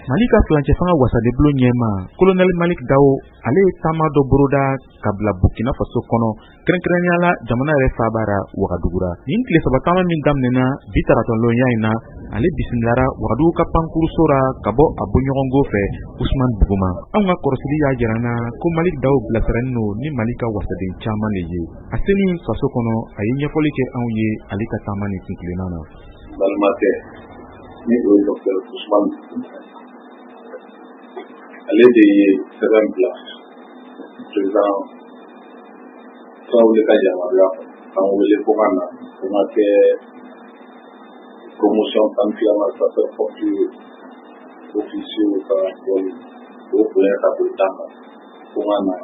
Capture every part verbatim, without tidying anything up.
Mali ka flancɛ fanga wasadebolo ɲɛma Colonel Malik Dawo ale ye taama dɔ boroda ka bila Burkina Faso kɔnɔ kɛrɛnkɛrɛnnenya la jamana yɛrɛ faabara Wagadugura. Nin tile saba taama min daminɛna bi taratɔlɔnya in na ale bisimilara Wagadugu ka pankuruso ra ka bɔ a bɔɲɔgɔngo fɛ Usman Buguma. Anw ka kɔrɔsili y'a jira n na ko Malik Dawo bilasiralen no ni Mali ka wasaden caman de ye. A seni faso kɔnɔ a ye ɲɛfɔli kɛ anw ye ale ka taama nin kuntilenna na. Balimakɛ ni o ye Dr Usman ale de ye sɛbɛn bila président Traoré ka yamaruya k'an wele ko ka na ko ka kɛ promotion tan filanan sapeur pompier officier ka bɔli o bonya ka bɔ dan kan ko ka na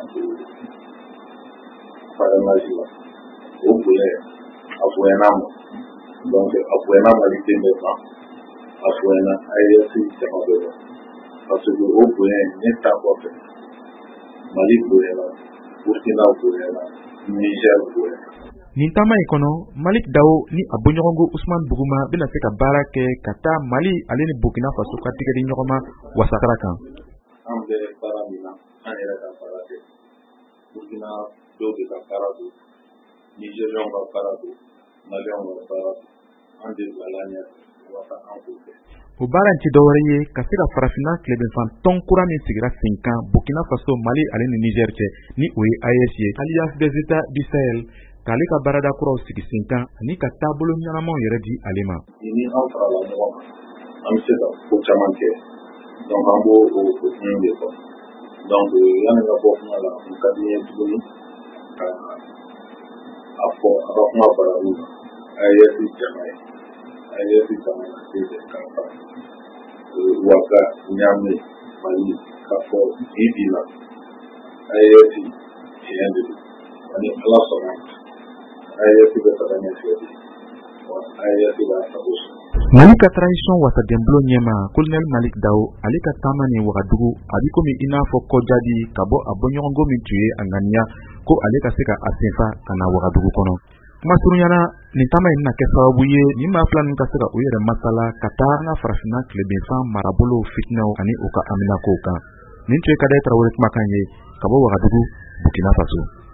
parrainage la o bonya a bonyana ma donc a bonyana Maliden bɛɛ ma a bonyana A E S jama bɛɛ ma parce que o bonya ne ta kɔfɛ Mali bonyana Burkina bonyana Niger bonyana. Nin taama in kɔnɔ Malik Dawo ni a bɔɲɔgɔngo Usman Buguma bɛna se ka baara kɛ ka taa Mali ale ni Burkina Faso ka tigɛdi ɲɔgɔn ma wasakara kan. An bɛ baara min na an yɛrɛ ka baara kɛ Burkina dɔw de ka baara don Nigériens ka baara don Maliens ka baara don an de bilala ɲɛ wasa an k'o kɛ. O baara in ti dɔwɛrɛ ye ka se ka farafinna tilebinfan tɔn kura min sigira sen kan Burkina Faso, Mali ale ni Niger cɛ ni o ye A E S ye Alliance des États du Sahel k'ale ka baarada kuraw sigi sen kan ani ka taabolo ɲɛnamaw yɛrɛ di ale ma. Ni an farala ɲɔgɔn kan an bɛ se ka ko caman kɛ donc an b'o o kun de kɔ donc yanni ka bɔ kuma la n ka di n ye tuguni ka a fɔ a ka kuma barabu la A E S jama ye A E S jama na se de ka fa Ouaga Niamey Mali k'a fɔ bi bi la A E S tiɲɛ de don ani Ala sɔnna A E S bɛ taga ɲɛfɛ de A E S b'a sago sɔrɔ. Mali ka transition wasadenbolo ɲɛma Colonel Malik Dawo ale ka taama ni Wagadugu a bi komi i n'a fɔ kɔjadi ka bɔ a bɔɲɔgɔngo min tun ye a ŋaniya ko ale ka se ka a senfa ka na Wagadugu kɔnɔ. Kuma surunyana nin taama in na kɛ sababu ye ni maa fila ninnu ka se ka u yɛrɛ masala ka taa an ka farafinna tilebinfan marabolo fitinaw ani u ka aminako kan. Nin tun ye Kadaye Tarawele kumakan ye ka bɔ Wagadugu, Burkina Faso.